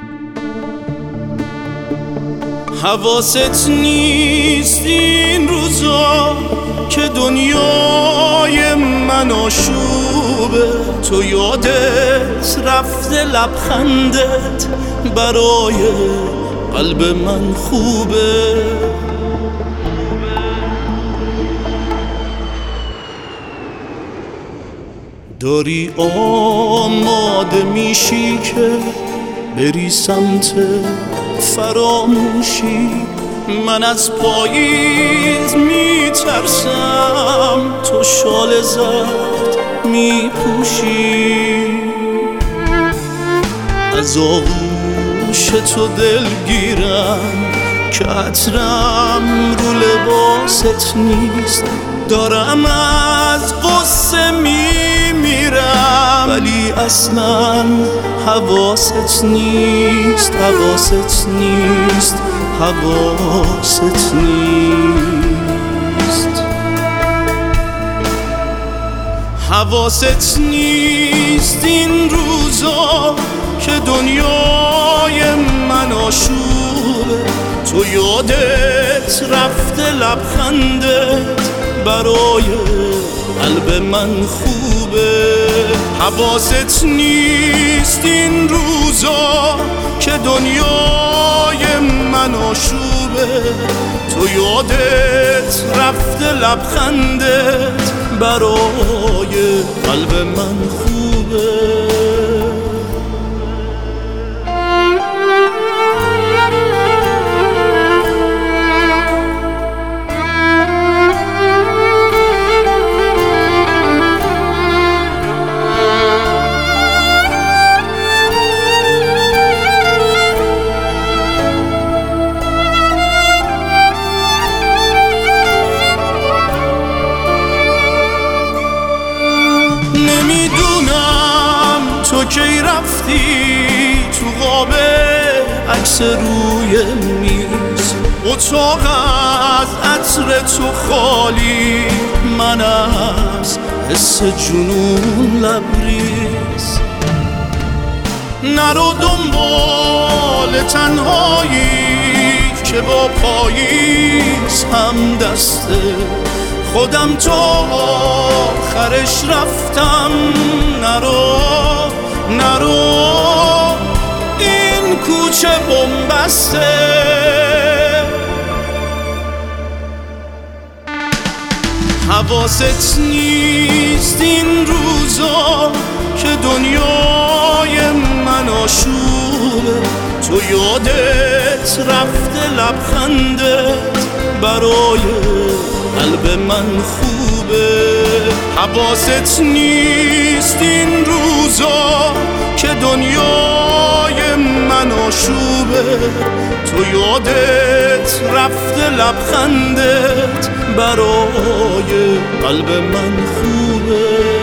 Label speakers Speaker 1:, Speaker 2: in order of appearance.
Speaker 1: حواست نیست این روزا که دنیای من آشوبه، تو یادت رفته لبخندت برای قلب من خوبه. داری آماده میشی که بری سمت فراموشی، من از پاییز میترسم تو شال زرد میپوشی. از آغوش تو دلگیرم که عطرم رو لباست نیست، دارم از قصه میمیرم ولی اصلا حواست نیست، حواست نیست، حواست نیست. حواست نیست این روزا که دنیای من آشوبه، تو یادت رفته لبخندت برای قلب من خوبه. حواست نیست این روزا که دنیای من آشوبه، تو یادت رفته لبخندت برای قلب من خوبه. تو کی رفتی تو قاب عکس روی میز، اتاق از عطر تو خالی، من از حس جنون لبریز. نرو دنبال تنهایی که با پاییز هم دسته، خودم تا آخرش رفتم. نرو نرو این کوچه بنبسته. حواست نیست این روزا که دنیای من آشوبه، تو یادت رفته لبخندت برای قلب من خوبه. حواست نیست این روزا که دنیای من آشوبه، تو یادت رفته لبخندت برای قلب من خوبه.